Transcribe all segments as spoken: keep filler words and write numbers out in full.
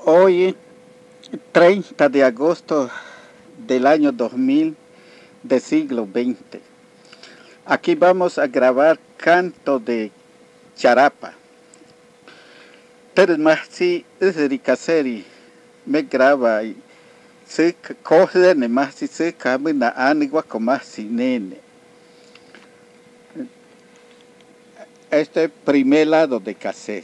Hoy, treinta de agosto del año dos mil del siglo veinte. Aquí vamos a grabar canto de charapa. Pero más si es ricaseri me graba y se coge más si se camina anigua con más si nene. Este es el primer lado de caser.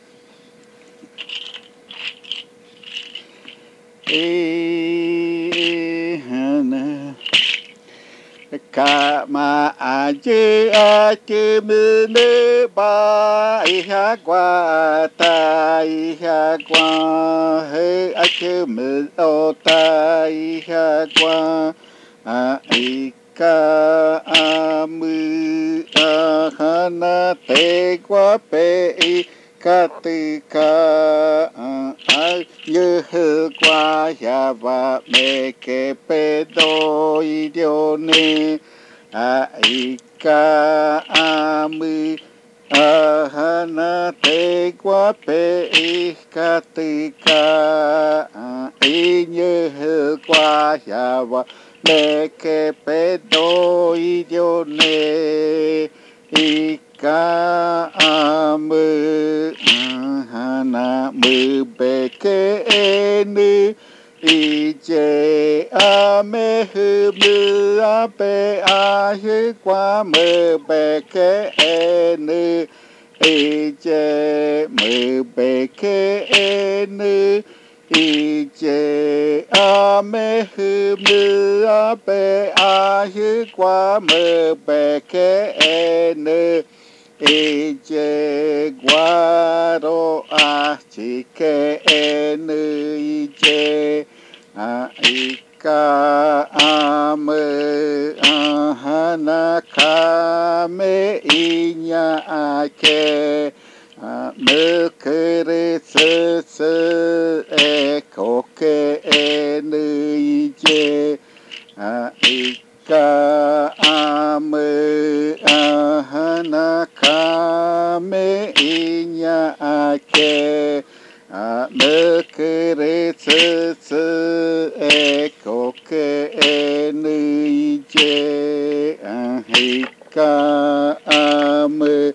Kama aje ate mene ba iha gua ta iha gua he ate me ota iha gua a ika amu ahana te gua pe i katika a như hư qua ya va me ke pedo idione a ika amu ahana te qua pe i katika a như hư qua ya va me ke pedo idione ika amu hana mu beke enu ije ame hu mu ape ahi kwa mu beke enu ije mu beke enu ije ame hu mu ape ahi kwa mu beke enu ije guaro a chike enu ije a ika ame ahana kame inya ake a mekere se se e koke enu ije a ika ame ahana kame inya ake a mekere se se e koke enu ije a ika ame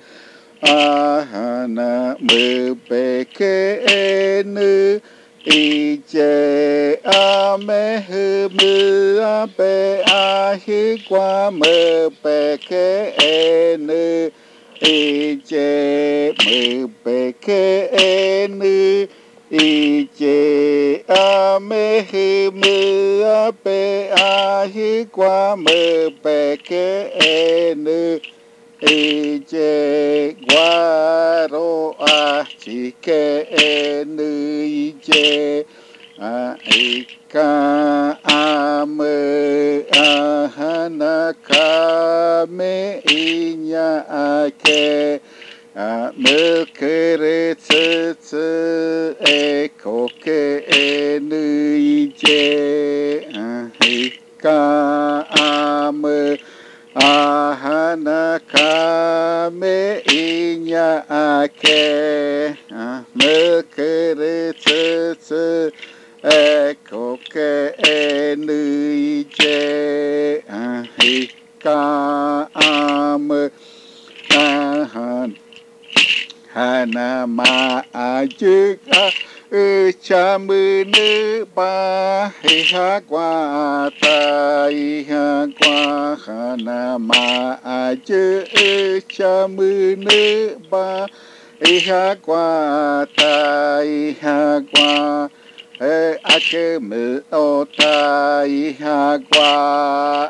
ahana me beke enu ije ame hu mu ape ahi kwa me beke enu ije me beke enu ije ame hu mu ape ahi kwa me beke enu ije guaro a chike enu ije a ika ame ahana kame inya ake a mekere tsetse e koke enu ije a ika ame ahana kame inya ake mekere tsetse e koke enu ije ika ame ahana ma ajika chamune ba iha gua ta iha gua hana ma aje chamune ba iha gua ta iha gua e ake me ota iha gua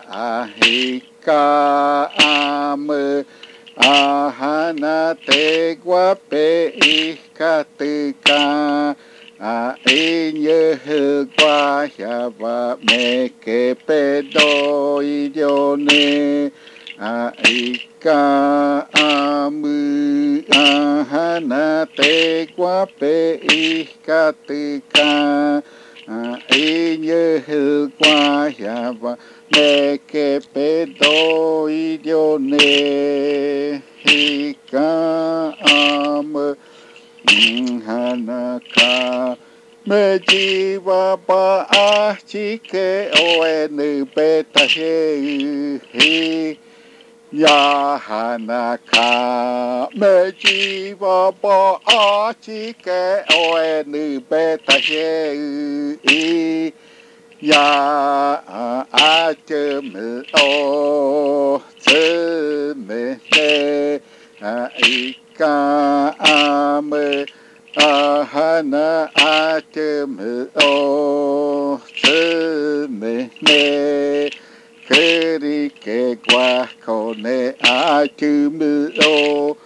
ahika ame ahana te gua pe ikatika a inye gua ya va me ke pedo idione a ika amu ahana te gua pe ikatika a inye gua ya va me ke pedo idione ika amu hanaka me jiwa pa a chike o e nu beta he ya hanaka me jiwa pa a chike o e nu beta he ya a te me o te me he a ika a me ahana ateme o teme me keri ke guacone ateme o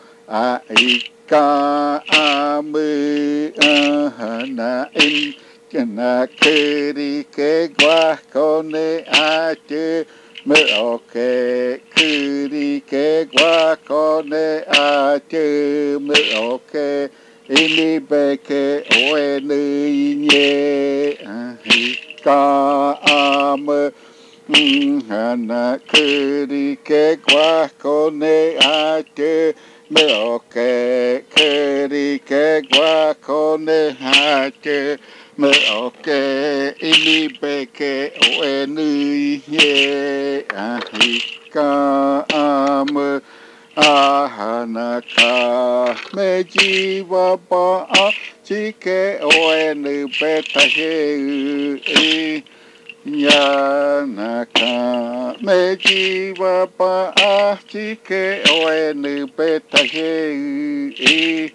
aika ame ahana in kena keri ke guacone ate me oke keri ke guacone ate me oke ini beke oene inye ahika ame hana keri ke guacone ate me oke keri ke guacone ate me oke ini beke oene inye ahika ame ahanaka me jiwa pa a chike o e nu beta he yanaka me jiwa pa a chike o e nu beta he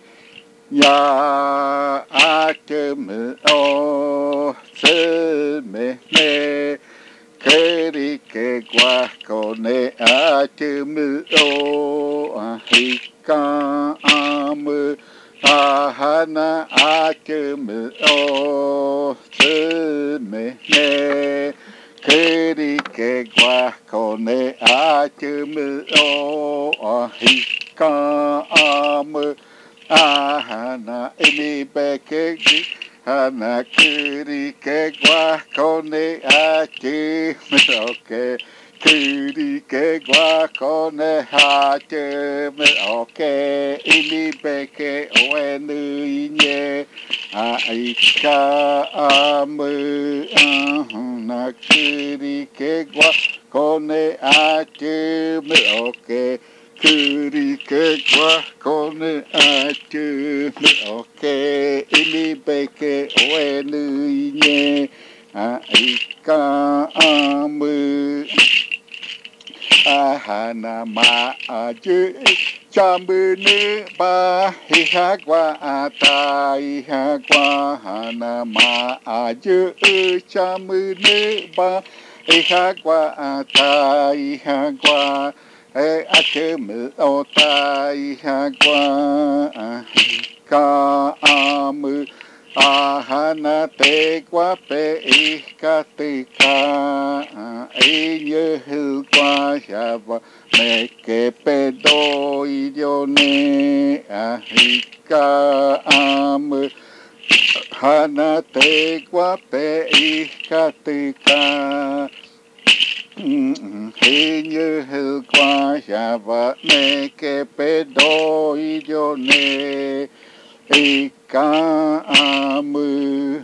ya ateme o se me me keri ke guacone ateme o ahika ame ahana ateme o se me me keri ke guacone ateme o ahika ame ahana ini beke hana kiri ke guacone ate me oke kiri ke guacone ate me oke ini beke oenu inye aika ame ahana kiri ke guacone ate me oke kiri ke guacone ate me oke ini beke oenu inye aika ame ahana ma aje chambene ba hihagwa ata hihagwa hana ma aje chambene ba hihagwa ata hihagwa e ateme ota hihagwa ahika ame ahana te guape ikatika inye hilgwa yava me que pedo idione ahika ame hana te guape ikatika inye hilgwa yava me que pedo idione ika ame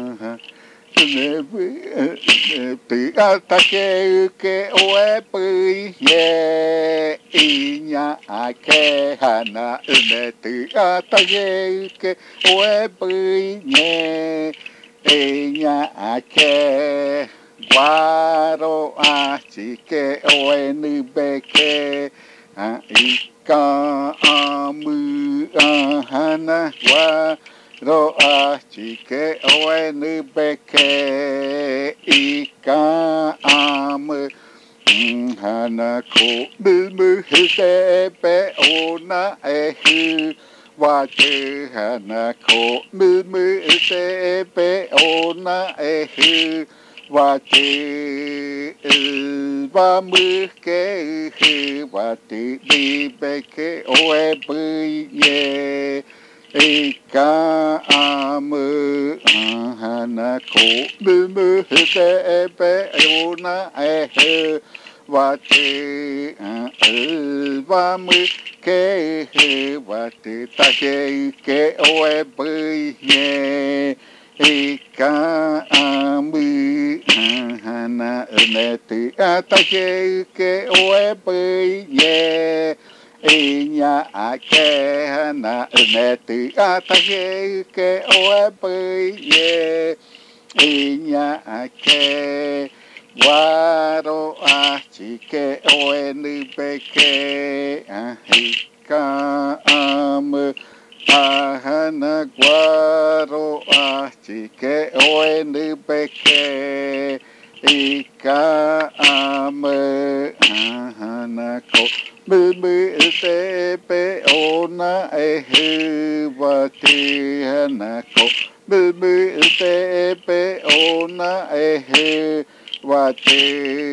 tự ta ke ke oe pui ye inya ke hana ne tự ta ke ke oe pui ye inya ke guaro a chi ke oe nu beke ika amu hana wa ro a chike oe nu beke ika ame hana ko mu hite pe ona e hu wa te hana ko mu hite pe ona e hu wa te va mu ke hu wa te bi beke oe bu ye ika ame hana ko mu hite pe ona e hu wa te va mu ke hu wa te ta ke ke oe bu ye ika amu hana neti ataje ke oebe ye inya ake hana neti ataje ke oebe ye inya ake waro achike oenu beke ahika amu ahana guaro achike oenu beke ika ame ahana ko mumu tepe ona ehu wati hana ko mumu tepe ona ehu wati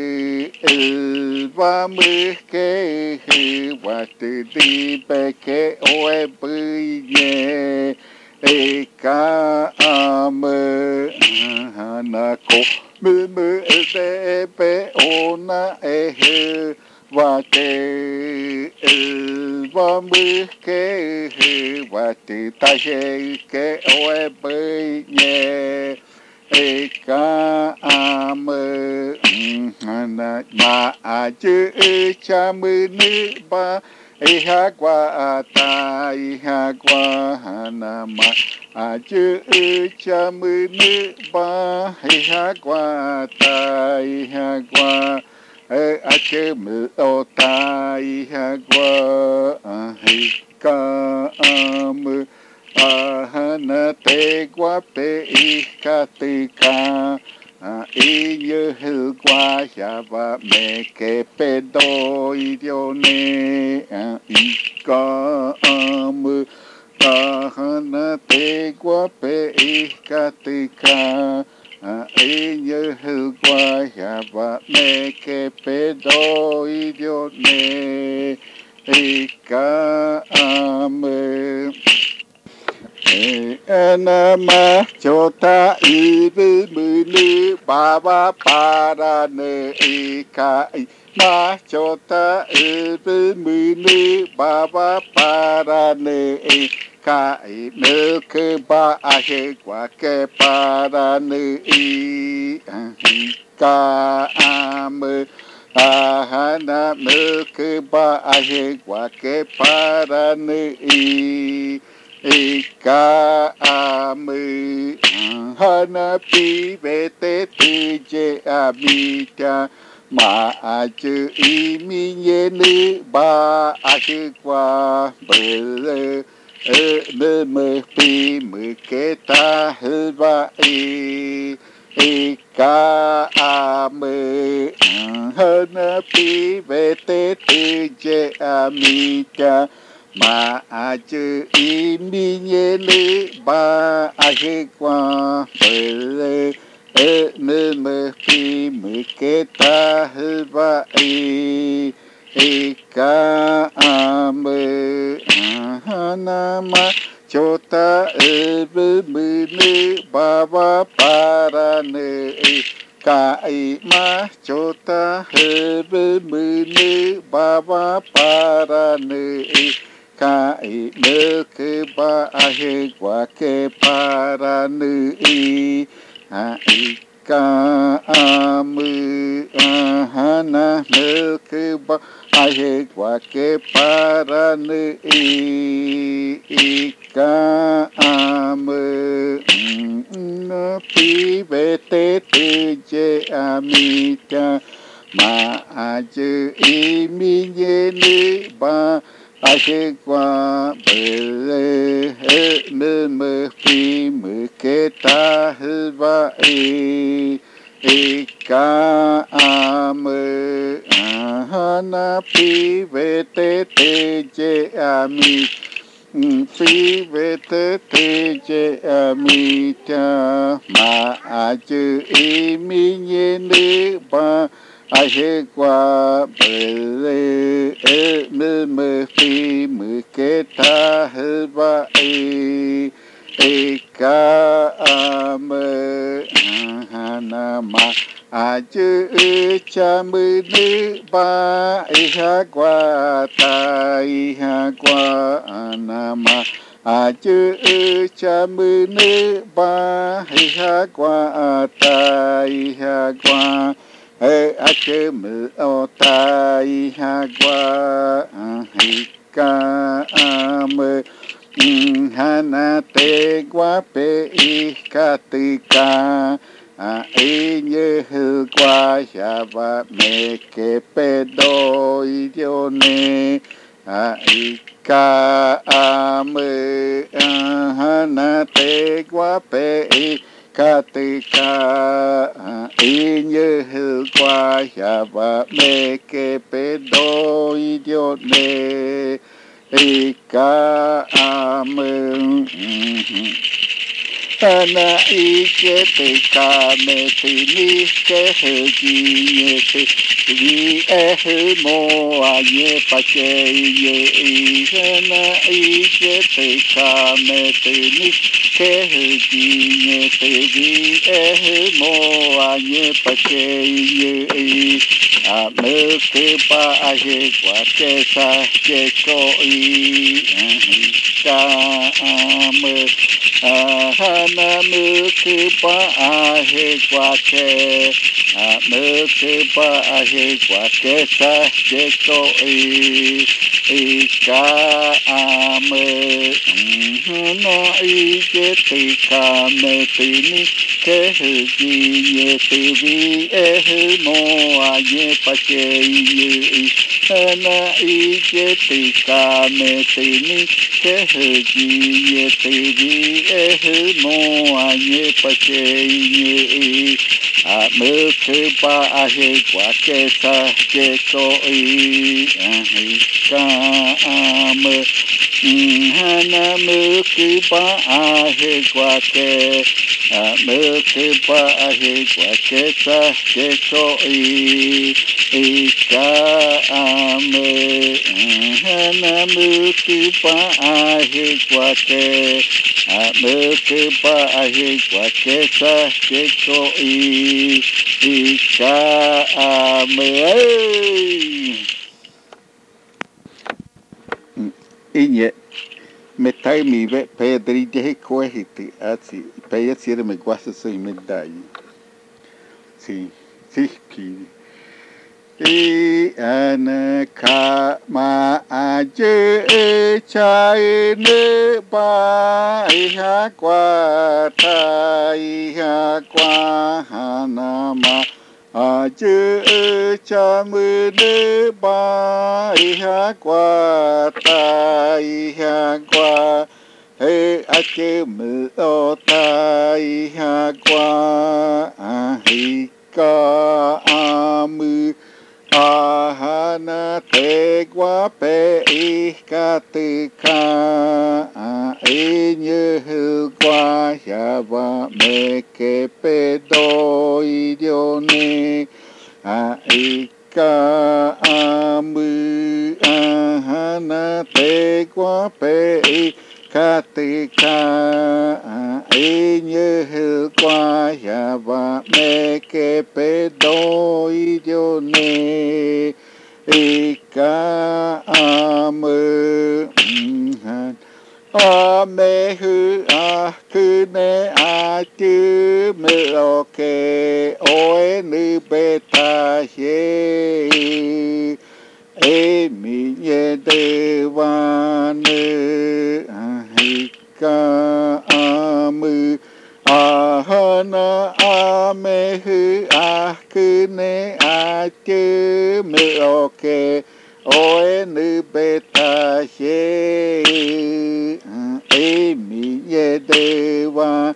ilwa muke wati di beke oebuye ika ame hana ko mumu tepe ona ehe wate ilwa muke wate taje ke oebuye ika ame hana ma aju chamunu ba ihagwa ata ihagwa hana ma aju chamunu ba ihagwa ata ihagwa achemu ota ihagwa ahika amu ahana te guape ikatika inyo hilgwa yaba meke pedo idione ika amu ahana te guape ikatika inyo hilgwa yaba meke pedo idione ika amu enama chota ibu munu baba para ne ika ma chota ibu munu baba para ne ika milke ba ahe kwa ke para ne ika ame ahana milke ba ahe kwa ke para ne ika amu hana pivete tuje amita ma aju iminye ne ba ahikwa bele me me pi me keta hilba e ika amu hana pivete tuje amita ma aju iminye ne ba ahikwa bele me me pi me keta hilba e ika ame hana ma chota ebe mene baba para ne ka ma chota ebe mene baba para ne ka milke ba ahe kwa ke para ne ika amu ahana milke ba ahe kwa ke para ne ika amu na pivete tuje amita ma aju iminye ne ba ahikwa bele me me pi me keta hilba e ika ame ahana pivete teje ami pivete teje amita ma aju iminye ne ba ahikwa bele me me pi me keta hilba e ika ame ahana ma aju chamunu ba ihagwa ta ihagwa anama Aje chamene ba ha kwa tai ha kwa e ache mu otai ha kwa hi ka ame hana te kwa pe i katika a enye kwa shaba me ke pedo idione a ika ame hana te kwa pe i katika enye kwa shaba me ke pedo idione ika ame ana ike te ka me te ni ke he ji te vi e he mo a ye pa ke ye ana ike te ka me te ni ke he ji te vi e he mo a ye pa ke ye a me ke pa a he kwa ke sa ke ko i ka ame hana mukupa ahe kwake mukupa ahe kwake sa jeko i ika ame hana ike tika me tini ke huji ye tivi ehe mo aye pake ye hana ike tika me tini ke huji ye tivi ehe mo aye pake ye a mukupa ahe kwake sa jeko i ika ame hana mukupa ahe kwake mukupa ahe kwake sa jeko i ika ame hana mukupa ahe kwake mukupa ahe kwake sa jeko i ika ame inye me tai mi ve pedri de cohete ati pe sire me guasa so me dai si si ki e ana ka ma aje chai ne ba ha kwa tai ha kwa hana ma aje chamu ne ba ha kwa tai ha kwa he ake mu o tai ha kwa hi ka amu ahana te kwa pe i katika enye kwa shaba me ke pedo idione a ika amu ahana te kwa pe i katika enye kwa shaba me ke pedo idione ika amu amehu akune atu meloke oe nu beta he e minye devane ika amu ahana amehu akune atu meloke oe nu beta he e minye devane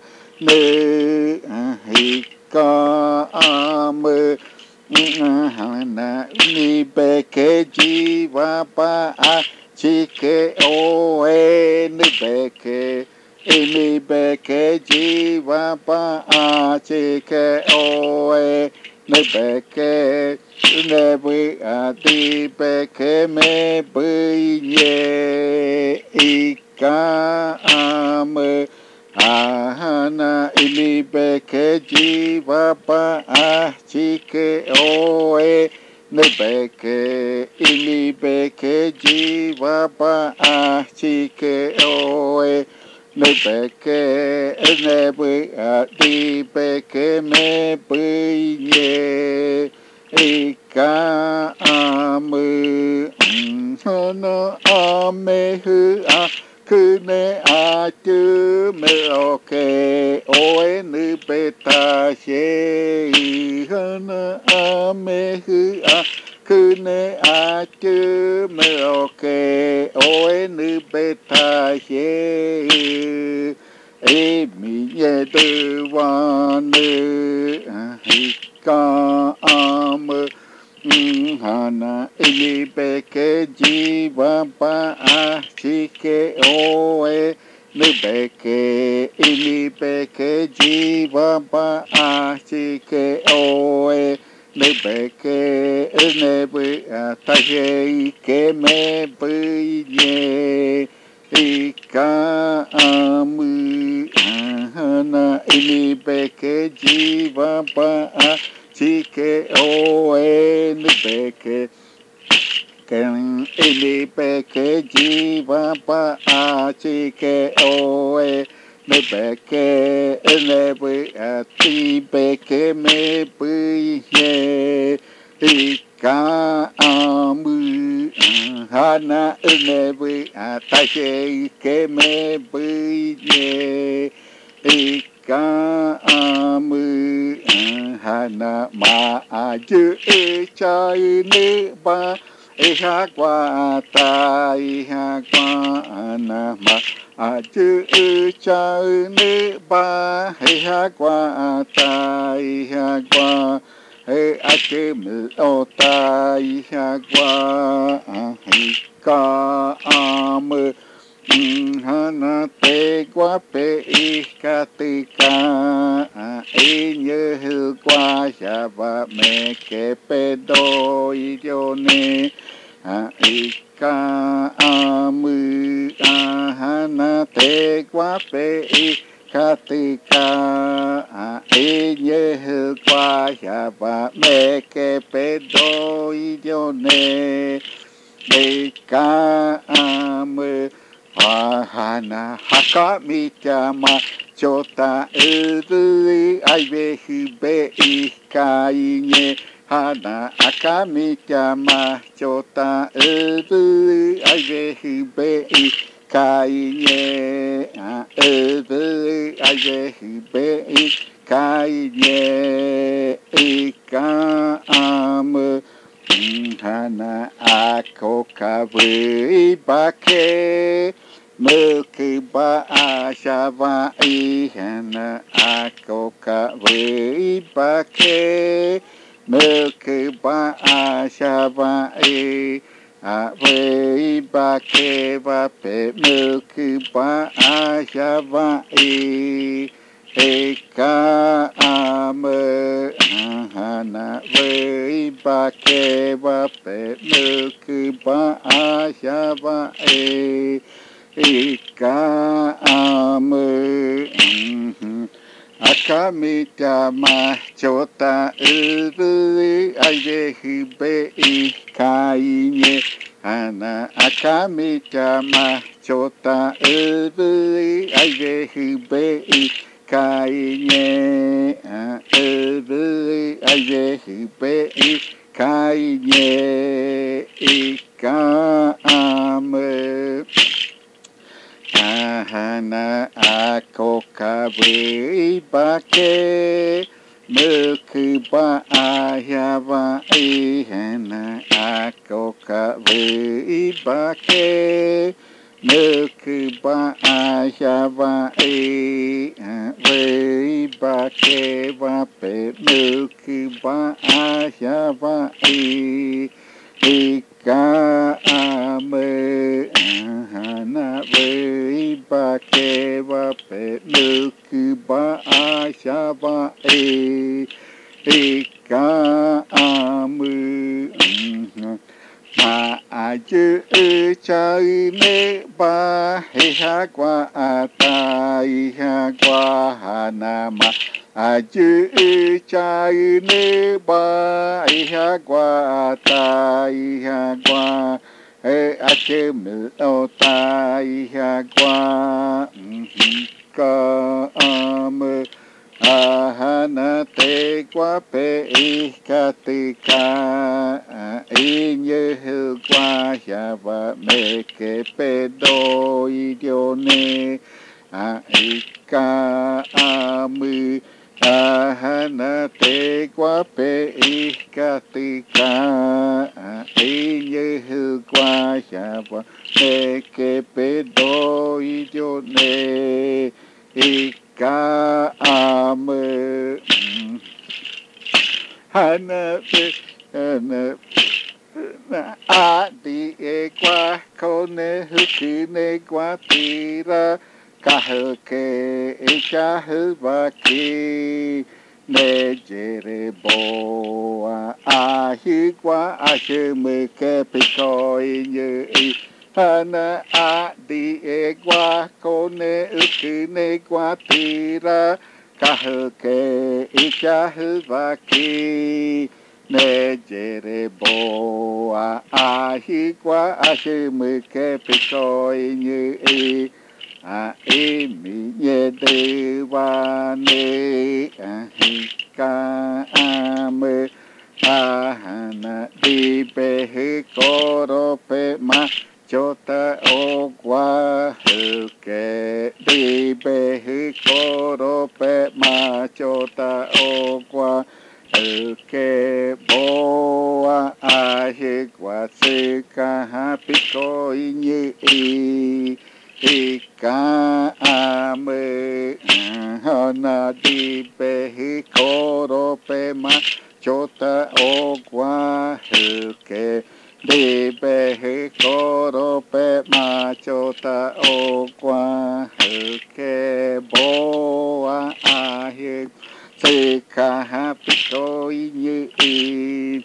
ika amu hana ni beke jiva pa a chike oe ni beke ni beke jiva pa a chike oe ni beke nevi a di beke me buye ika amu ahana ini beke jiva pa ah chike oe Nebeke ilibeke jiva pa achike oe. Nebeke nebu adibeke me buye. Ika amu hana amehu a kune atu me oke oe nubeta she hana amehu a kune atu me oke oe nubeta she e minye duwane ika amu hana ilibeke jiva pa achike oe nubeke ilibeke jiva pa achike oe nubeke nebu ataje ke me buye ika amu hana ilibeke jiva pa achike oe nubeke ken ilibeke jiva pa achike oe nubeke nebu atibeke me buye ika amu hana nebu ataje ke me buye ika amu hana ma aju chai ne ba iha kwa ta iha kwa ana ma aju chai ne ba iha kwa ta iha kwa he ake mi ota iha kwa ika amu hana te kwa pe ikatika inye kwa shava me ke pedo idione ika amu hana te kwa pe ikatika inye kwa shava me ke pedo idione ika amu hana haka mitama chota uri aivehu be ikainye hana haka mitama chota uri aivehu be ikainye uri aivehu be ikainye ika amu hana ako kawi bake Muki ba ashava ihana ako kawi bake Muki ba ashava i awe bake vape Muki ba ashava i eka amu hana we bake vape Muki ba ashava i ika amu akamitama chota uri aivehu be ikainye hana akamitama chota uri aivehu be ikainye uri aivehu be ikainye ika amu hana ako kawi bake Muki ba ayava ihana ako kawi bake Muki ba ayava i awe bake vape Muki ba ayava i ika amu hana we bake vape Muki ba ashava i ika amu ma aju chai ne ba iha kwa ata iha kwa hana ma Aju chai ne ba iha gua ta iha gua e ache mil o ta iha gua ka am ahana te gua pe iha te ka inye hu gua ya va me ke pe do idione a ika amu ahana te gua pe ikatika inye hu gua ya va me ke pe do idione ika amu hana pe hana a di e gua kone huki ne gua tira kahu ke e kahu waki ne jere boa ahi gua ahi me ke piko inye i hana a di e gua kone huki ne gua tira kahu ke e kahu waki ne jere boa ahi gua ahi me ke piko inye i a e mi ye de wa ne a hi ka ame a hana di pe he koro pe ma chota o gua hu ke di pe he koro pe ma chota o gua hu ke boa a hi gua se ka ha pi ko inye i ika ame hana di pe hi koro pe ma chota o gua hu ke di pe hi koro pe ma chota o gua hu ke boa a hi se ka ha pi ko inye i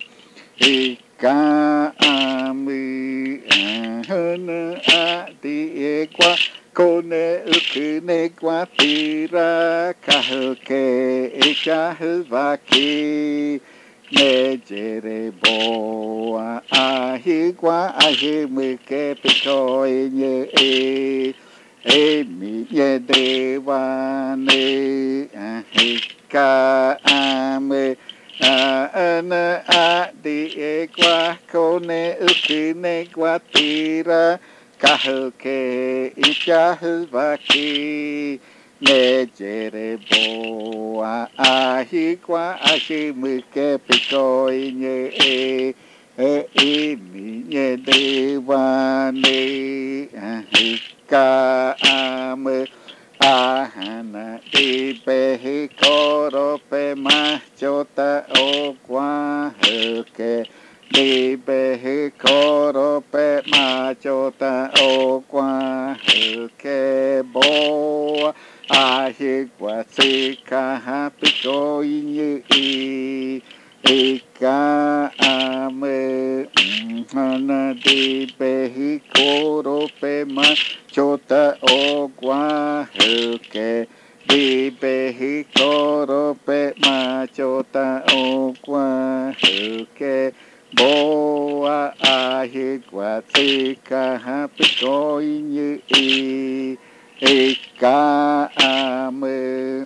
ika ame hana a di e gua kone uku ne gua tira kahu ke e kahu waki ne jere boa ahi gua ahi me ke piko inye e e mi ye de wa ne ahi ka ame ana a di e gua kone uku ne gua tira kahu ke i kahu waki ne jere boa ahi gua ahi me ke piko inye e e i mi ye de wa ne ahi ka ame ahana di pe hi koro pe ma chota o gua hu ke di pe hi koro pe ma chota o gua hu ke boa ahi gua si ka ha pi ko inye i i ka ame hana di pe hi koro pe ma chota o gua hu ke di pe hi koro pe ma chota o gua hu ke boa ahi gua si ka ha pi ko inye i i ka ame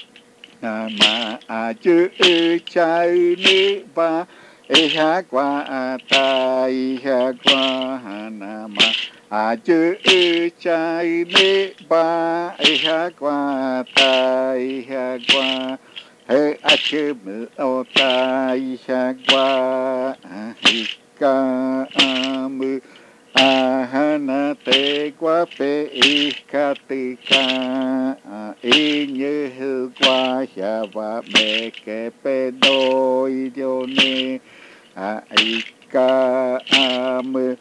nama aju chai ni ba e ha gua ta i ha gua nama aju chai ni ba e ha gua ta i ha gua he achu mu o ta i ha gua hi ka amu ahana te gua pe i ka te ka inye hu gua ya va me ke pe do idione a i ka amu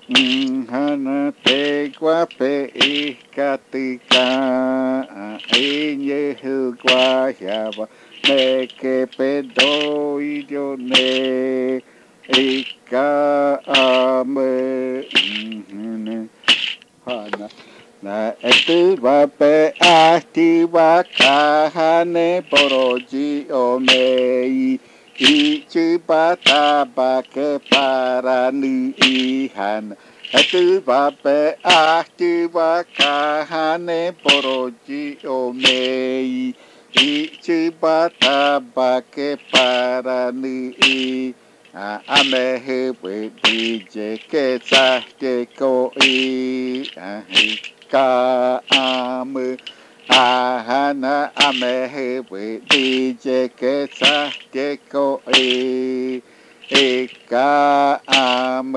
hana te gua pe i ka te ka inye hu gua ya va me ke pe do idione ika ame hana Na etu vape asti wakahane poroji omei ichi bataba ke parani ihan. Etu vape asti wakahane poroji omei ichi bataba ke parani amehe we dije ke sa ke ko i ahi ka am ahana amehe we dije ke sa ke ko i e ka am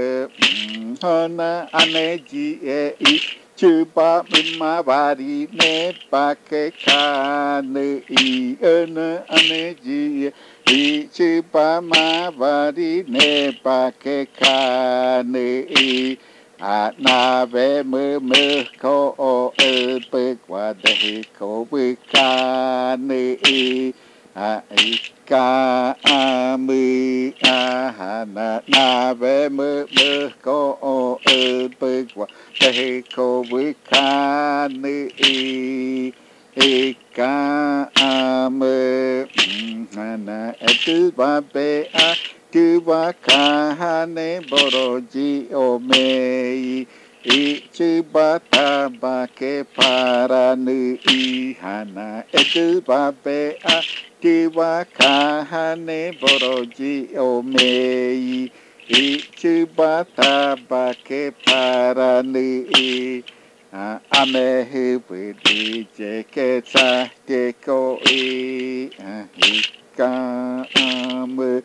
hana aneji e i chupa ma vari ne pa ke ka ne i ena aneji i chupa ma vari ne pa ke ka ne i a na ve mơ mơ ko o e pe qua de ko we ka ne i a i ka a mi a na na ve mơ mơ ko o e pe qua de ko we ka ne i e ka a me na e tu va pe a tu va ka ha ne boroji o me i chu ba ta ba ke para nu i hana e tu va pe a tu va ka ha ne boroji o me i chu ba ta ba ke para nu i a amehe we dije ke sa ke ko i a hi ka am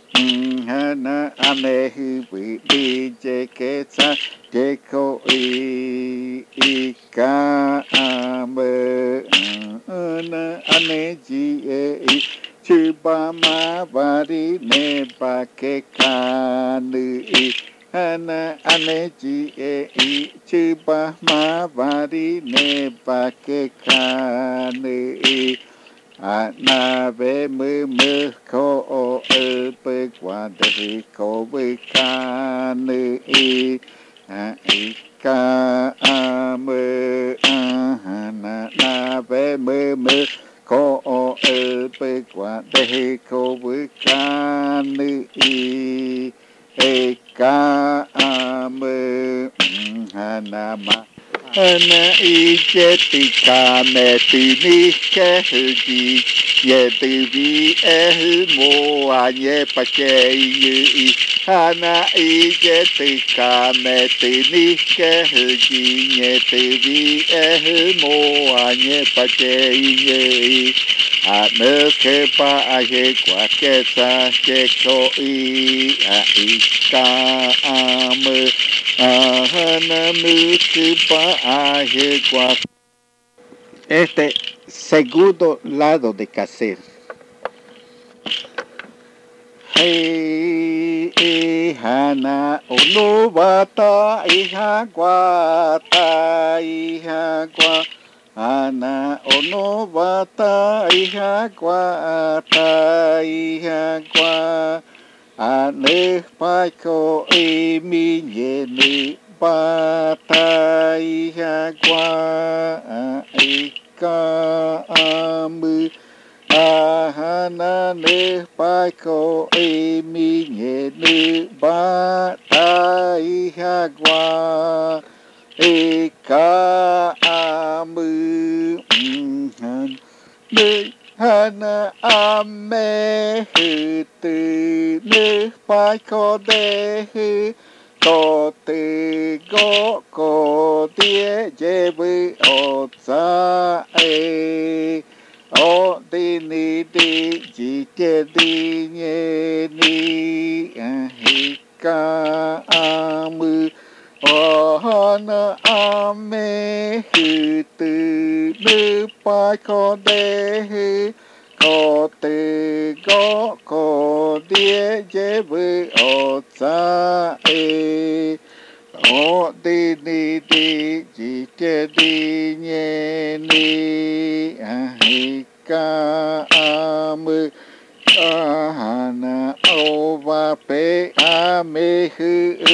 hana amehe we dije ke sa ke ko i i ka am ana aneji e i chuba ma vari ne pa ke ka nu i hana aneji e i chuba ma vari ne pa ke ka ne i a na ve mơ mơ ko o e pe qua de ko we ka ne i a i ka a mơ a na na ve mơ mơ ko o e pe qua de ko we ka ne i e ka a mơ ha na ma hana i che ti ka me ti ni ke ji ye ti vi e mo a ye pa che i hana i che ti ka me ti ni ke ji ye ti vi e mo a ye pa che i a me ke pa a ye kwa ke sa ke ko i a i ka a me este segundo lado de caser. Hey, ihana onobata ihagwata ihagwa ana onobata ihagwata ihagwa ane paiko e minye ne bata ihagwa ika amu ahana ne paiko e minye ne bata ihagwa ika amu ne hana ame te ne pai ko de ko te go ko tie je vi o sa e o di ni di ji te di nye ni hi ka amu o hana ame te ne pai ko de ko te go ko die je vi o sa e o di ni di ji te di nye ni hi ka amu ahana o va pe ame hu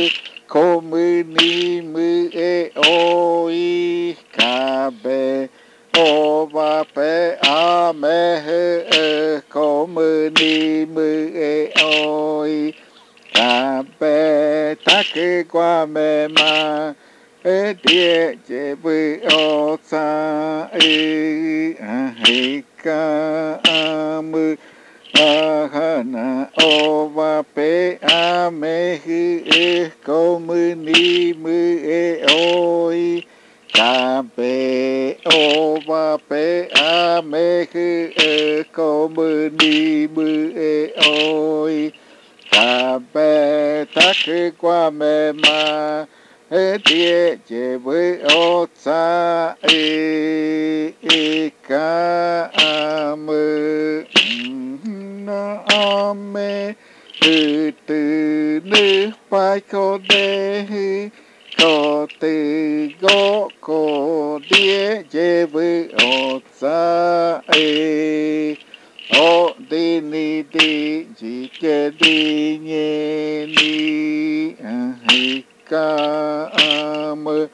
ko mu ni mu e o i ka be o va pe a me he e ko mu ni mu e o i ka be ta ke kwa me ma e tie che bu o sa e a he ka a mu ahana ova pe a me hi e ko mu ni mu e oi ka pe ova pe a me hi e ko mu ni mu e oi ka pe ta ke kwa me ma e tie che vu o sa e e ka a mu na a me từ từ nước phai cô đê cô từ gõ cô đĩa chê với ột xa ê ô đi ni đi chỉ chê đi nhé ni à hi ca a mơ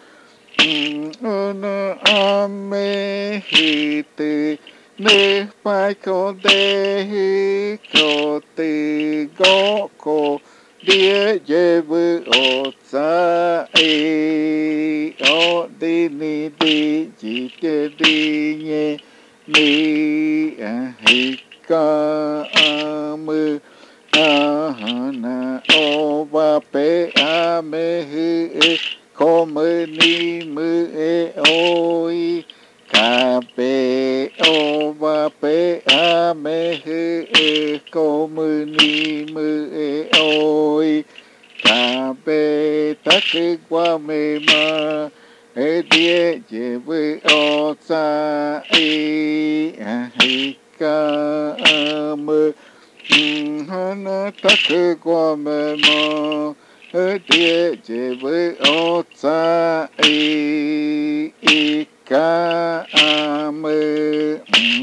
na a me hi từ nước phai cô đê cô từ gõ cô đĩa chê với ột xa ê ô đi ni đi chỉ chê đi nhé ni a hi ka a mơ a na o va pe a me hu e ko mu ni mu e oi ka pe o va pe a me hu e ko mu ni mu e oi ka pe ta ke qua me ma e tie che vu o sa e a hi ka a mơ ha na ta ke qua me ma e tie che vu o sa e e ka a mơ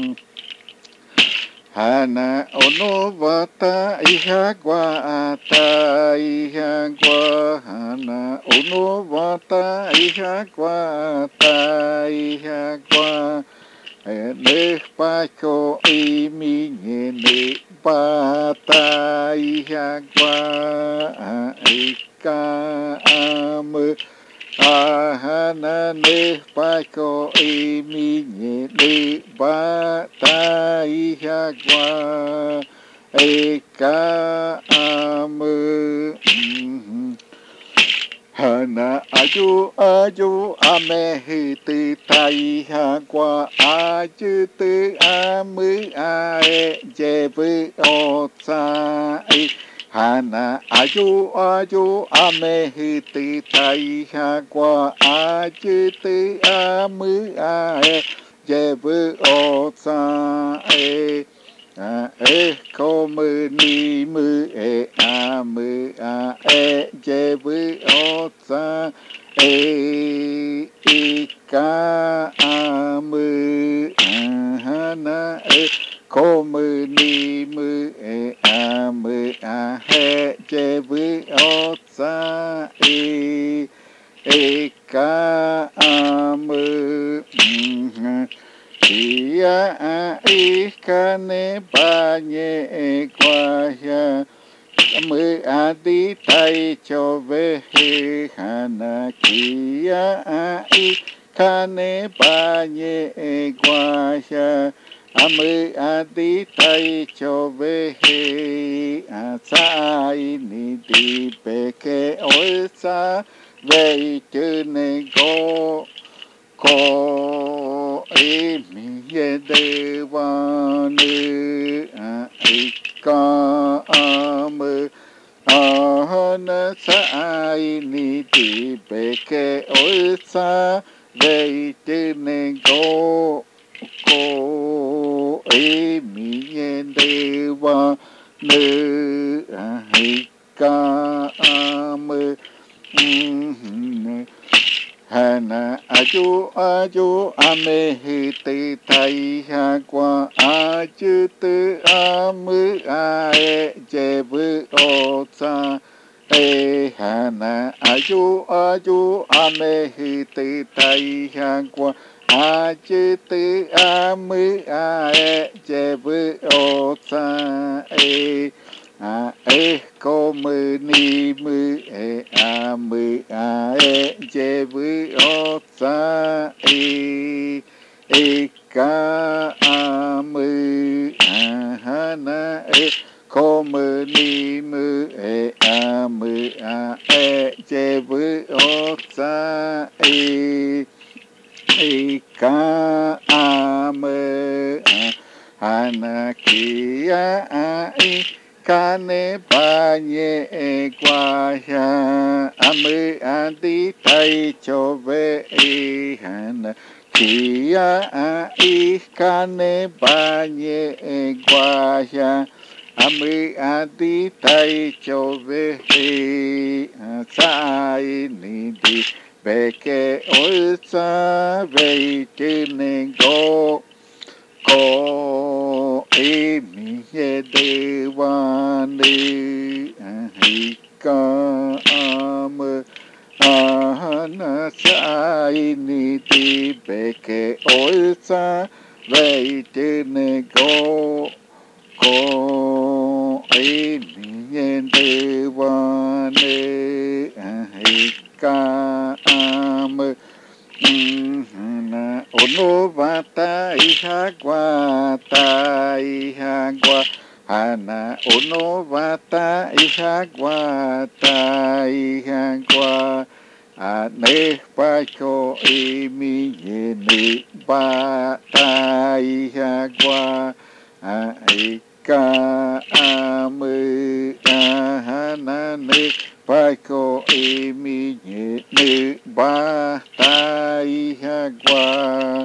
hana ono vata iha gua ata iha gua hana ono vata iha gua ata iha gua ne pa ko i mi ne pata iha gua i ka am ahana ne pa ko i mi ne ba ta iha gua e ka am hana aju aju ame hi ti tai ha gua a chư tư a mư a e je vu o sa e hana aju aju ame hi ti tai ha gua a chư tư a mư a e je vu o sa e a e ko mu ni mu e a mu a e je vu o sa e i ka a mu a na e ko mu ni mu e a mu a he je vu o sa e e ka a mu ia a i ka ne ba nye e kwa ya mu a di tai cho ve he hana kia a i ka ne ba nye e kwa ya mu a di tai cho ve he a sa i ni di pe ke o sa ve tu ne go ko e mi ye de wa ne a i ka a mu a na sa i ni ti pe ke o sa ve te ne go ko e mi ye de wa ne a i ka a mu hana aju aju ame hi ti tai ha gua a chư tư a mư a e je vu o sa e hana ayu ayu ame hiti tai hangwa ajiti ami ae jebu ota e a e komu ni mu e ami ae jebu ota e e ka ami hana e komu ni mu e ami ae jebu ota e e ka ami hana kia ai kane panye e guaya ami adi tai chove e hana kia ai kane panye e guaya ami adi tai chove e sai ni di beke olsa veitene go ko e mi e devane ahika am ahana sai ni di beke olsa veitene go ko e mi e devane ahika am na ono vata ihagwa ta ihagwa hana ono vata ihagwa ta ihagwa ane pacho imi yene vata ihagwa aika amu ahana ne paiko imi yene vata ihagwa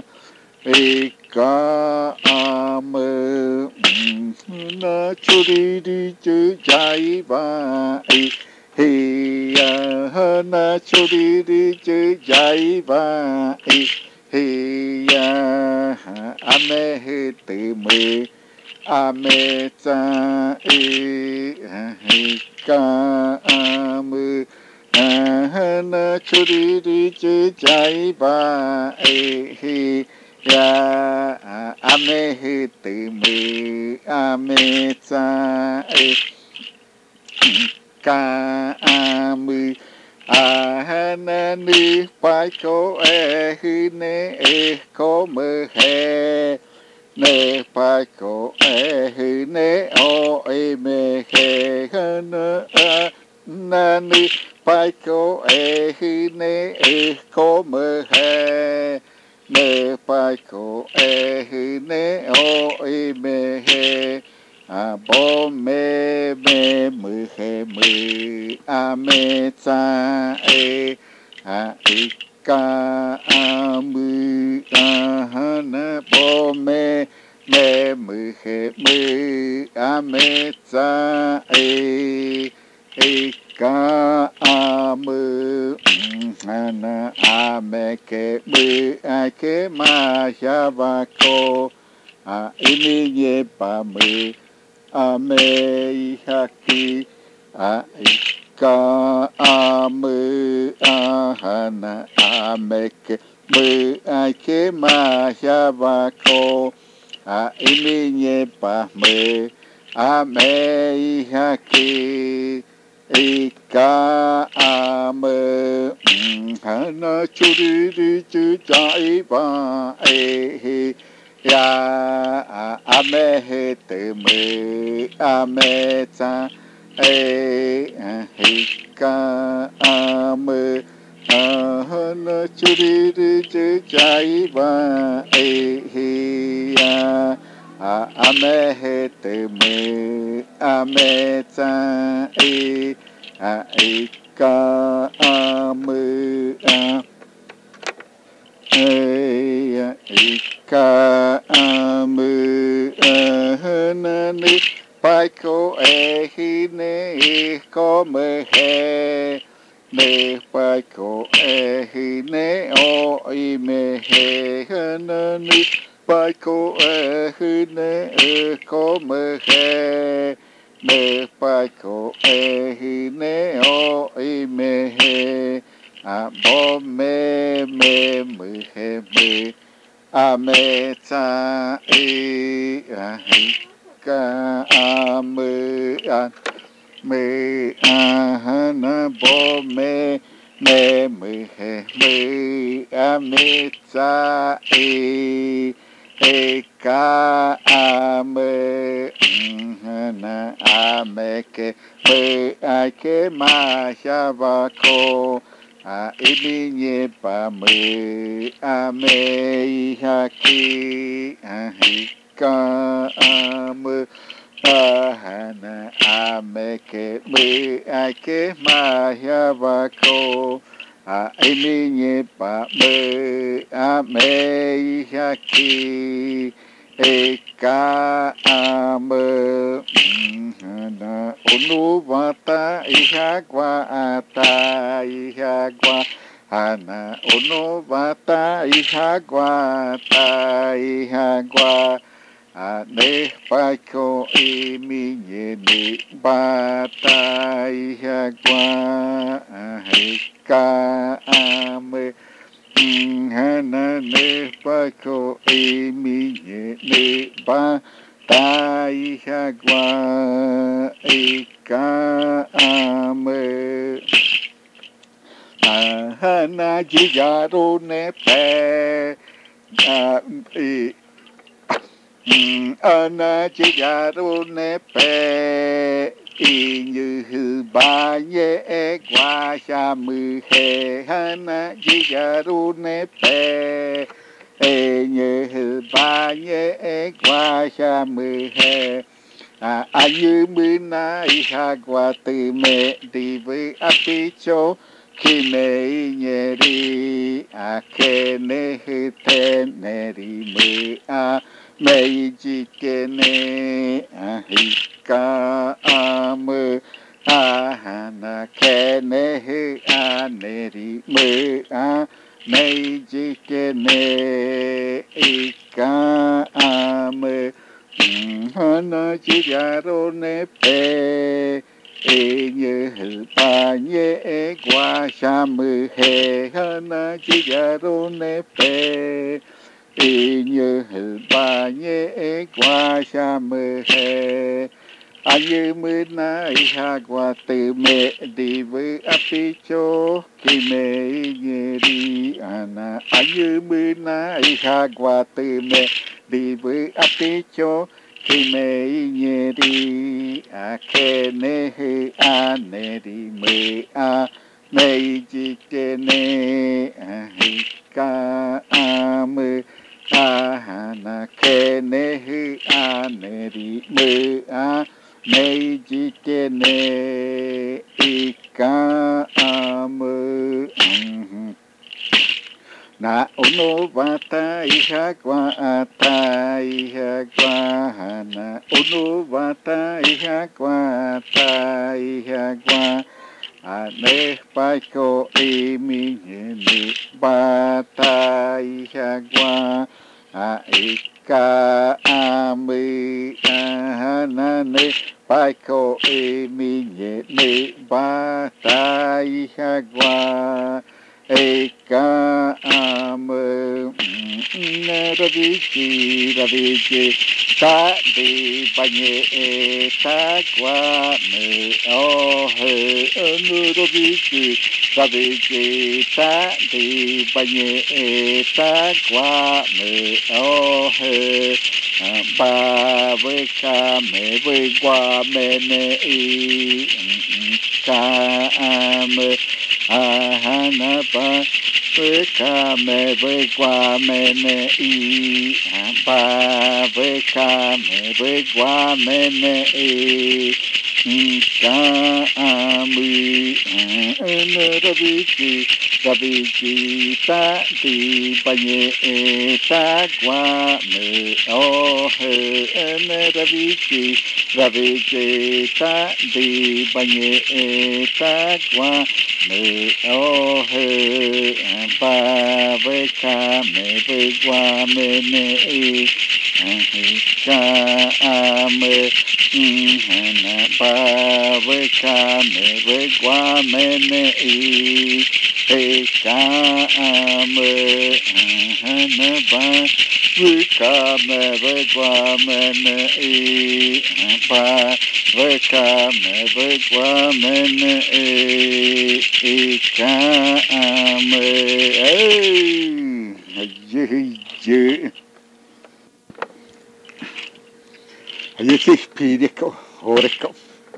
eka amu na churiri chu jai ba e he ya na churiri chu jai ba e he ya ame he te me ame ta e he ka amu na churiri chu jai ba e he ya ame he te me ame ta e ka amu ahana ni pai ko e hu ne e ko me he ne pai ko e hu ne o e me he hana na ni pai ko e hu ne e ko me he ne pai ko e hu ne o e me he a bo me me mu he mu a me ta e a i ka a mu a hana bo me me mu he mu a me ta e e ka a mu hana a me ke mu a ke ma ya va ko a imi ye pa mu ame haki a ka amu ahana ameke mu ake mahava ko a iminye pa me ame haki e ka amu hana churiri chu jai ba e he ya ame he te me ame ta e he ka ame ahana churiri chu jai ba e he ya ame he te me ame ta e he ka ame e ka amu ahana ni pai ko e hi ne e ko me he ne pai ko e hi ne o i me he hana ni pai ko e hi ne e ko me he me paiko e hine o i me he a bo me me me he me a me ta i a hika a me a me a hana bo me me me he me a me ta i e ka a me na a me ke me a ke ma shava ko a ilinye pa me a me ha ki a ka a me a hana a me ke me a ke ma shava ko a ilinye pa me a me ha ki e ka a me na unu vata iha kwa ata iha kwa ana unu vata iha kwa ata iha kwa ane paiko i minye ni bata iha kwa ahika ame hana ne paiko i minye ni bata ta iha kwa ika ame ahana jigaru ne pe ana jigaru ne pe i như hư ba ye e qua sa mư he hana jigaru ne pe e như hư ba ye e qua sa mư he a như mư na i ha qua từ mẹ đi với api cho khi mẹ nhẹ đi a ke ne hư te ne đi mư a mẹ chỉ ke ne a hi ka a mư a ha na ke ne hư a ne đi mư a mẹ chỉ ke ne i ka a mư hana jigaru ne pe e như hư ba ye e qua sa mư he hana jigaru ne pe e như hư ba ye e qua sa mư he a như mư na i ha qua từ mẹ đi với api cho khi mẹ nhẹ đi ana a như mư na i ha qua từ mẹ đi với api cho khi mẹ nhẹ đi a ke ne hư a ne đi mê a mẹ chỉ ke ne a hi ka a mê a ha na ke ne hư a ne đi mê a mẹ chỉ ke ne i ka a mê na unu vata iha kwa ata iha kwa hana unu vata iha kwa ata iha kwa ane paiko i minye ni vata iha kwa a ika ami hana ne paiko i minye ni vata iha kwa eka ame ravichi ravichi ta di banye e ta kwa me o he anu ravichi ravichi ta di banye e ta kwa me o he ba với ca me với qua me ne i ka ame ahana pa với ca mẹ với qua mẹ nè y ba với ca mẹ với qua mẹ nè y ca a mư nơ ra vi chi Ravijita di banyeta guame oh ene raviji Ravijita di banyeta guame oh baveka me guame ne kame hana baveka me guame ne Hekame hana ba vekame vegwamene e ba vekame vegwamene e ekame ye ye ye spiriko oreko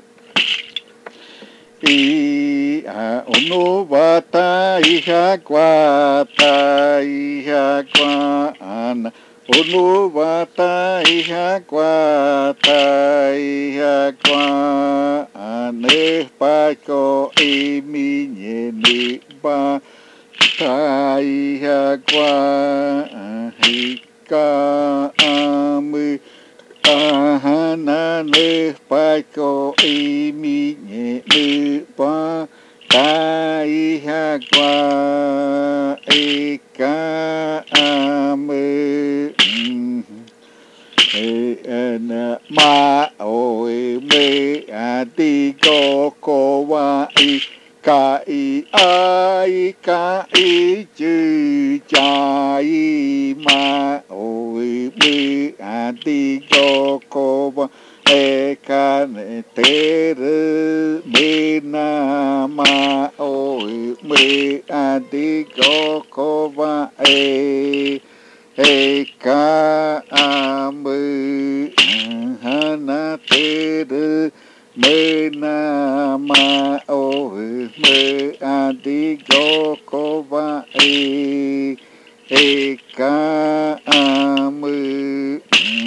I a ono wata iha kwata iha kwana ono wata iha kwata iha kwane pako e minye ne ba ta iha kwa hika ame ahana ne pako e minye ne ba ta iha kwa e ka ame e ana ma o e me a ti ko ko wa i ka i ai ka i chu cha i ma o e me a ti ko ko wa e ka ne te re me na ma o e me a ti ko ko wa e e ka ame hana te re me na ma o e me a ti ko ko wa e e ka ame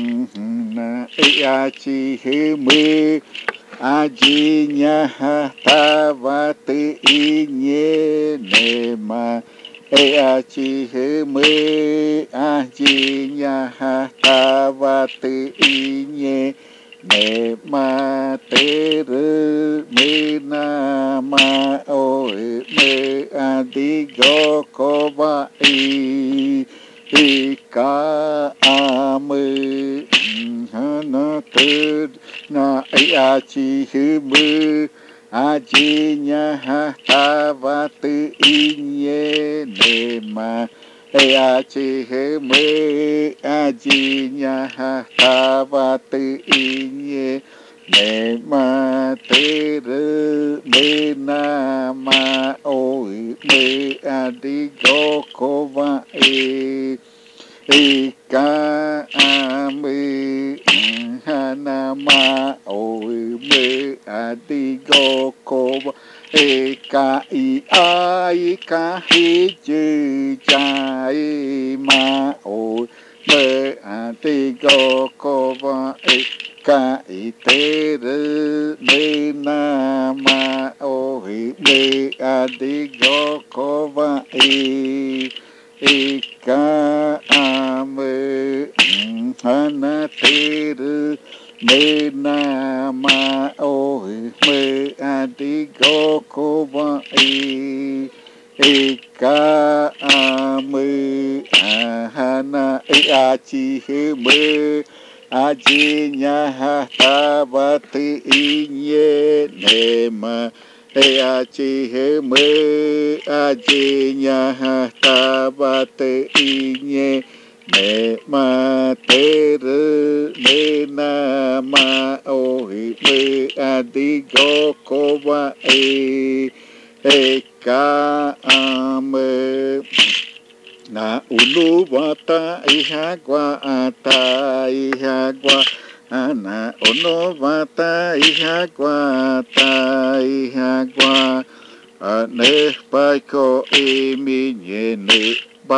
na e a chi he me a ji nya ha ta va te i nye ne ma e a chi he me a ji nya ha ta va te i nye ne ma te re me na ma o e me a ti go ko va e e ka ame hana te na e a chi he me a ji nya ha ta va te i nye ne ma e a chi he me a ji nya ha ta va te i nye ne ma te re me na ma o e me a ti go ko va e e ka ame hana ma o e me a ti go ko va e ka i ai ka he chu cha i ma o me a ti go ko va e ka i te re me na ma o e me a ti go ko va e e ka ame hana te re me na ma o e me a ti go ko va e e ka ame hana e a chi he me a ji nya ha ta va te i nye ne ma e a chi he me a ji nya ha ta va te i nye ne ma te re me na ma o e me a ti go ko va e e ka ame na ulu wata iha gua ata iha gua ana ono wata iha gua ata iha gua ane pai ko e minye ne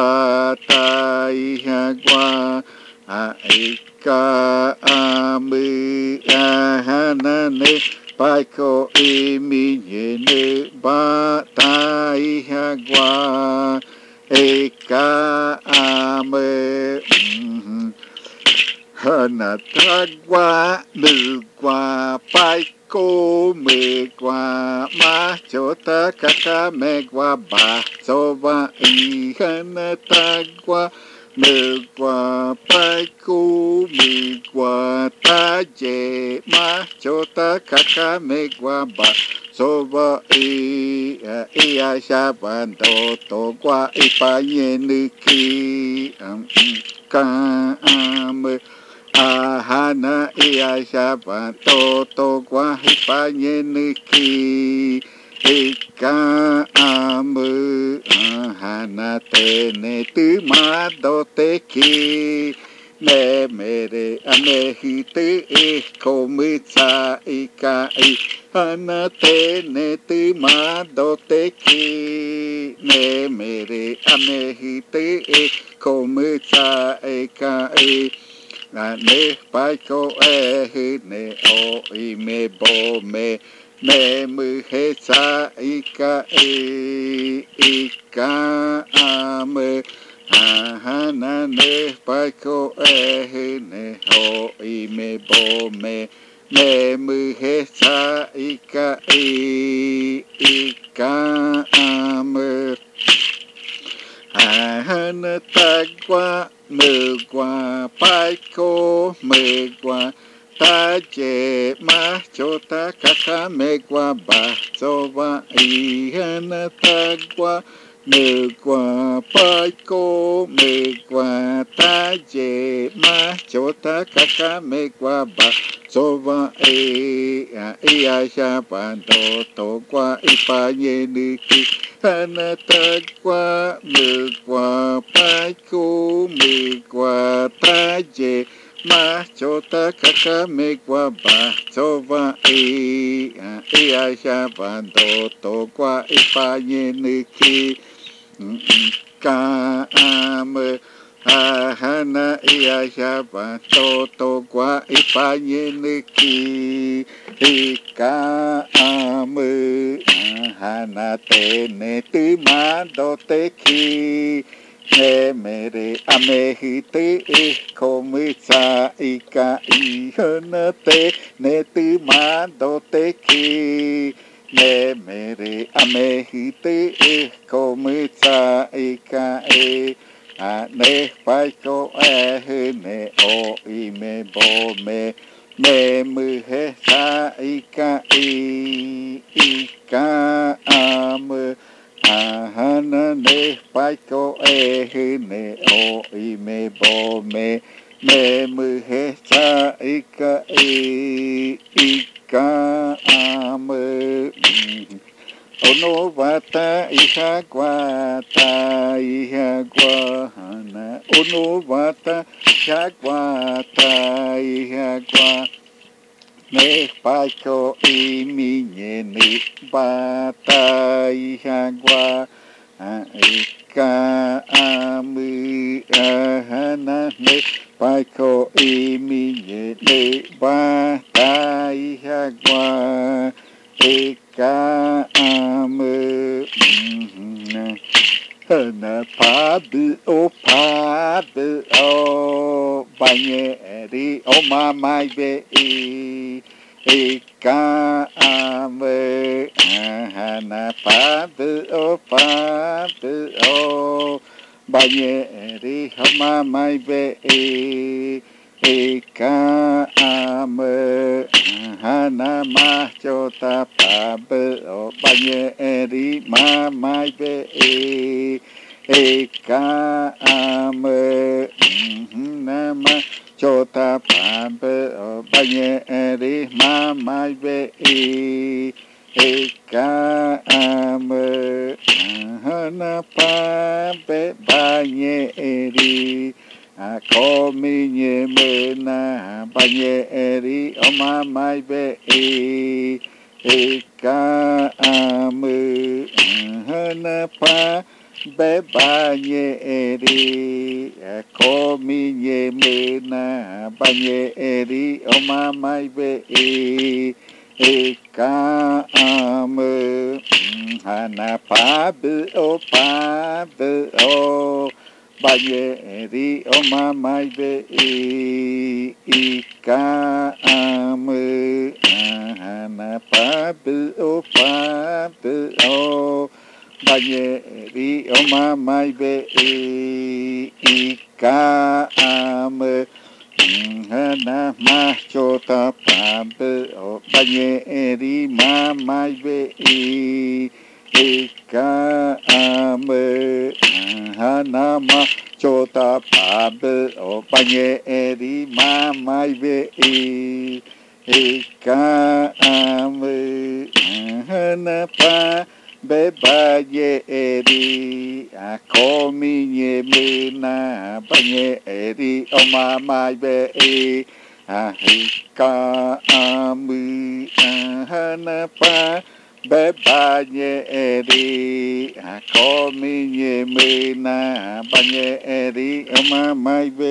bata iha gua a ika ame ahana ne paiko imi yene bata ihagua eka ame hanatagua mugua paiko megua machota kaka megua ba soba ihanatagua megua paiko megua taje machota kaka megua ba soba i ia shabando to gua ipanyeniki kam ahana ia shabando to gua ipanyeniki ika amu ahana tene tu madote ki ne mere amehite e komitsa ika i hana tene tu madote ki ne mere amehite e komitsa ika i ne paiko e ne o i me bo me me muhesa ika e ika ame ahana ne paiko e ne ho i me bo me me muhesa ika e ika ame ahana tagua mugua paiko mugua taje machota kaka megua ba soba ihana tagua megua paiko megua taje machota kaka megua ba soba e ia shabando togua ipanyeniki hana tagua megua paiko megua taje machota kaka megua ba soba e ia shabando togua ipanyeniki kam ahana ia shabando togua ipanyeniki ika amu ahana tene tu madote ki ne mere amehite e komitsa ika ihana te ne tu madote ki ne mere amehite e komitsa ika e ne paiko e ne o i me bo me me muhesa ika i ika amu ahana ne paiko e ne o i me bo me me muhesa ika i ika amu ono wata ihagua ta ihagua hana ono wata ihagua ta ihagua ne paiko i minye ne wata ihagua ika amu ahana ne paiko i minye ne wata ihagua ika amu hana pabu o pabu o banyeri o mamai be i ika amu hana pabu o pabu o banyeri o mamai be i ika amu hana machota pabu o banyeri mamai be e ika amu nama chota pabu o banyeri mamai be e ika amu hana pabu banyeri kominye mena banyeri o mamai be e ika amu hana pa be banyeri kominye mena banyeri o mamai be e Ekame hana pabu o pabu o Bayeri o mamai be Ikame hana pabu o pabu o Bayeri o mamai be Ikame hana machota pabu o Bayeri mamai be Ikame hana machota pabu o Bayeri mamai be Ikame hana pa Bebayeri akomi yemena Bayeri o mamai be Ahikame hana pa Bebayeri akomi yemena Bayeri o mamai be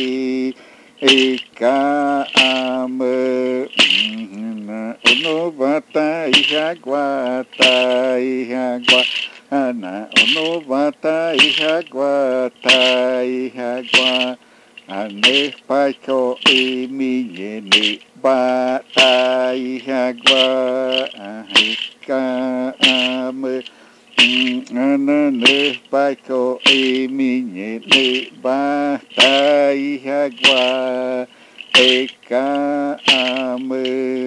Ikame Onobata ihagwata ihagwa Ana onobata ihagwata ihagwa Ane paiko imiye bata ihagwa Ahikame Anane paiko imiye bata ihagwa Ekame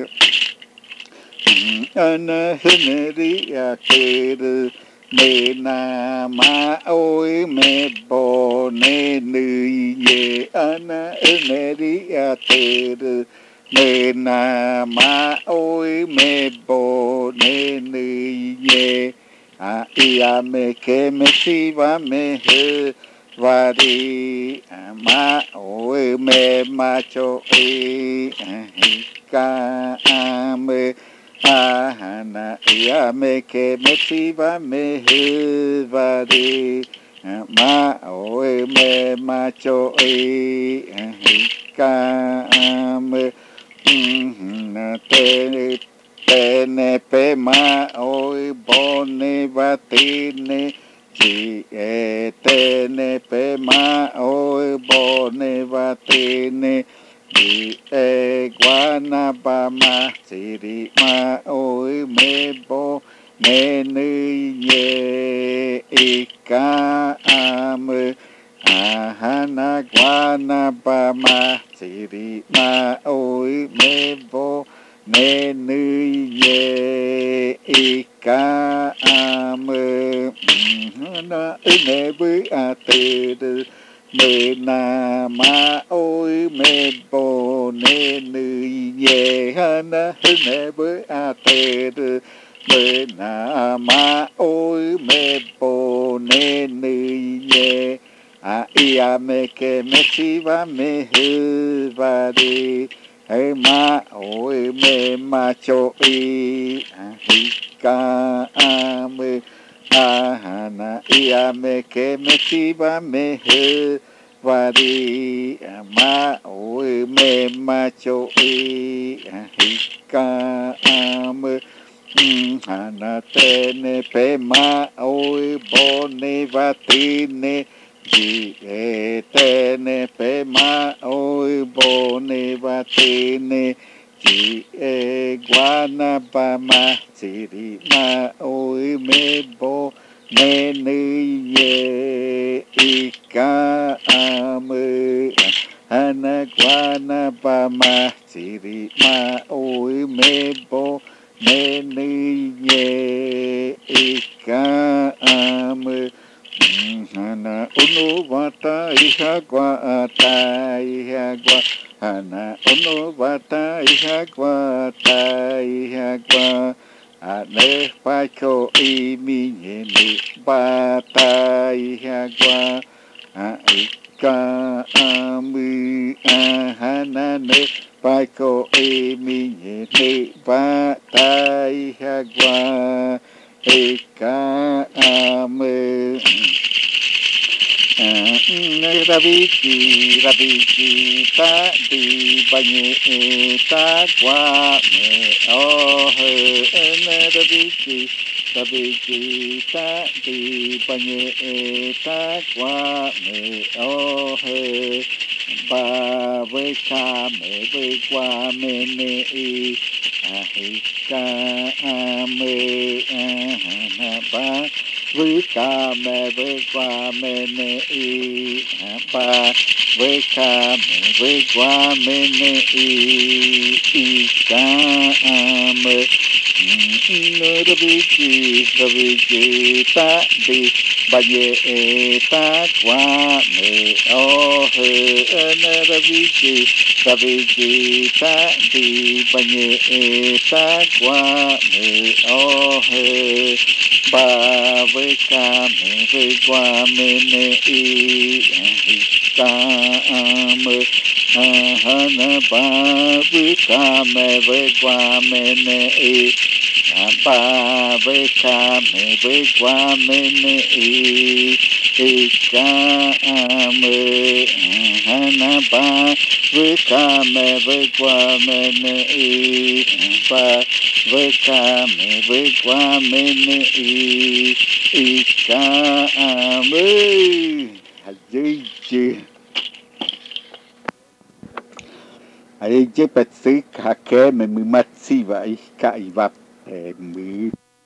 Ana heneri akeru Mena ma oi me bo ne nuye Ana heneri akeru Mena ma oi me bo ne nuye A ia me ke me siva me he Vari ma oi me macho e Kame Ahana ia me ke me siva me he Vari ma oi me macho e Kame Na te Tene pe ma oi bone vatine Ji e tene pe ma oi bone vatine Ji e guana ba ma siri ma oi me bo ne nuye Ikame Ahana guana ba ma siri ma oi me bo Ne nuye Ikame Na unebu ateru Me na ma oi me bo Ne nuye Hana unebu ateru Me na ma oi me bo Ne nuye A ia me ke me siva me huvari Hey ma oi me macho e Ahikame Ahana ia me ke me siva me he Vari ma oi me macho e Ahikame Hana tene pe ma oi bone vatine Ji e tene pe ma oi bone vatine Ji e guana ba ma siri ma oi me bo ne nuye Ikame Hana guana ba ma siri ma oi me bo ne nuye Ikame Hana unu wata ihagwa ata ihagwa Hana unu wata ihagwa ata ihagwa Ane paiko imiye ni bata ihagwa Ikame Ahana ne paiko imiye ni bata ihagwa Ikame Rabiki, rabiki, ta di banye ta kwa me oh rabiki, rabiki, ta di banye ta kwa me oh ba với ca me với qua me ne e ahi ka me ba với ca me với qua me ne e ba với ca me với qua me ne e i ka me no rabiki rabiki ta di baye ta kwa me oh na rabiki rabiki ta di baye ta kwa me oh ba với ca me với qua me ne e ka me hana ba với ca me với qua me ne e ba với ca me với qua me ne e e ca me hana ba với ca me với qua me ne e ba với ca me với qua me ne e e ca me hay chứ hay chứ bật xứ cả kẻ mà mười mắt xí vậy cả y vặt mười